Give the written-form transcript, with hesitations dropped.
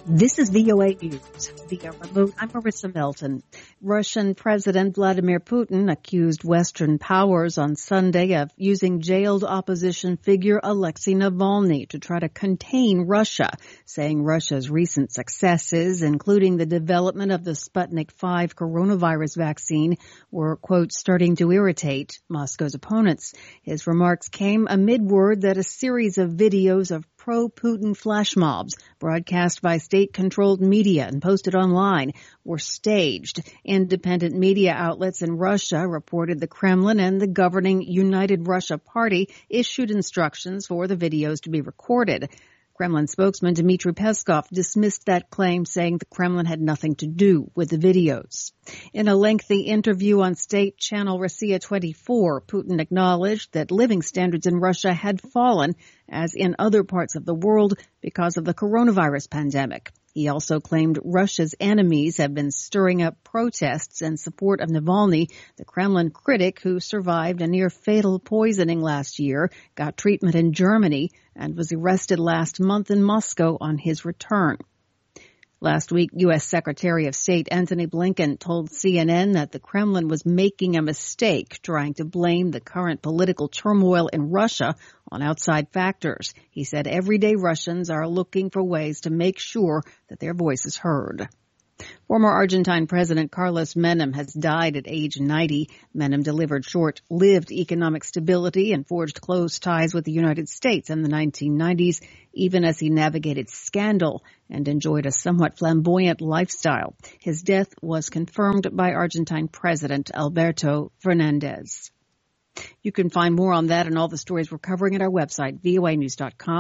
This is VOA News. Via remote, I'm Marissa Melton. Russian President Vladimir Putin accused Western powers on Sunday of using jailed opposition figure Alexei Navalny to try to contain Russia, saying Russia's recent successes, including the development of the Sputnik V coronavirus vaccine, were, quote, starting to irritate Moscow's opponents. His remarks came amid word that a series of videos of pro-Putin flash mobs broadcast by state-controlled media and posted online were staged. Independent media outlets in Russia reported the Kremlin and the governing United Russia Party issued instructions for the videos to be recorded. Kremlin spokesman Dmitry Peskov dismissed that claim, saying the Kremlin had nothing to do with the videos. In a lengthy interview on state channel Rossiya 24, Putin acknowledged that living standards in Russia had fallen, as in other parts of the world, because of the coronavirus pandemic. He also claimed Russia's enemies have been stirring up protests in support of Navalny, the Kremlin critic who survived a near-fatal poisoning last year, got treatment in Germany, and was arrested last month in Moscow on his return. Last week, U.S. Secretary of State Antony Blinken told CNN that the Kremlin was making a mistake trying to blame the current political turmoil in Russia on outside factors. He said everyday Russians are looking for ways to make sure that their voice is heard. Former Argentine President Carlos Menem has died at age 90. Menem delivered short-lived economic stability and forged close ties with the United States in the 1990s, even as he navigated scandal and enjoyed a somewhat flamboyant lifestyle. His death was confirmed by Argentine President Alberto Fernandez. You can find more on that and all the stories we're covering at our website, voanews.com.